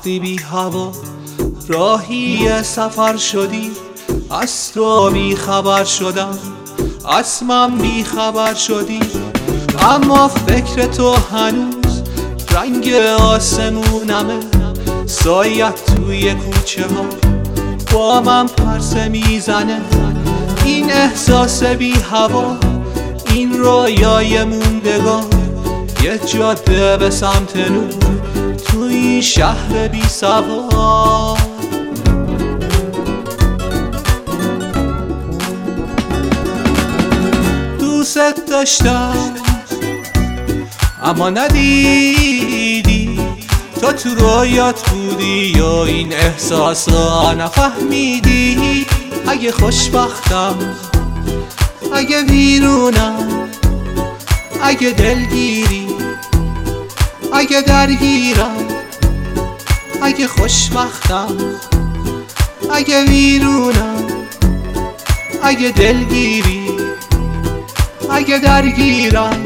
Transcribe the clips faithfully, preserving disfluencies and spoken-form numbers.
وقتی بی هوا راهی سفر شدی، از تو بی خبر شدم، از من بی خبر شدی. اما فکر تو هنوز رنگ آسمونمه، سایت توی کوچه ها با من پرسه میزنه. این احساس بی هوا، این رویای موندگار، یه جاده به سمت نور تو این شهر بی سوار. دوست داشتم اما ندیدی، تو تو رویات بودی یا این احساس را نفهمیدی. اگه خوشبختم، اگه ویرونم، اگه دلگیری، اگه درگیرم، اگه خوشبختم، اگه ویرونم، اگه دلگیری، اگه درگیرم.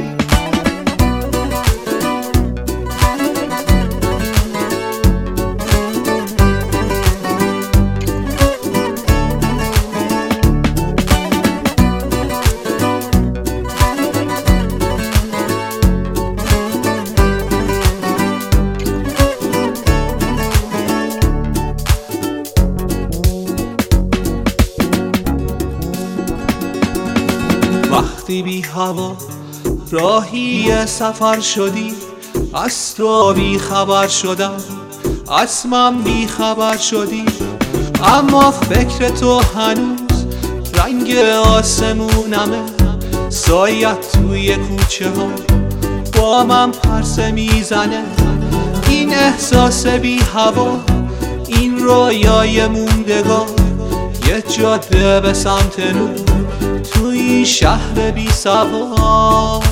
وقتی بی هوا راهی سفر شدی، از تو بی خبر شدم، از من بی خبر شدی. اما فکر تو هنوز رنگ آسمونمه، سایت توی کوچه ها با من پرسه میزنه. این احساس بی هوا، این رویای موندگار، یه جاده به سمت نور تو این شهر بی سوار.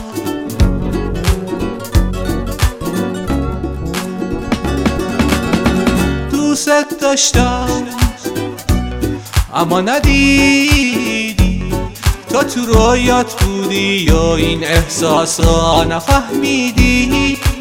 دوست داشتم اما ندیدی، تو تو رویات بودی یا این احساس را نفهمیدی.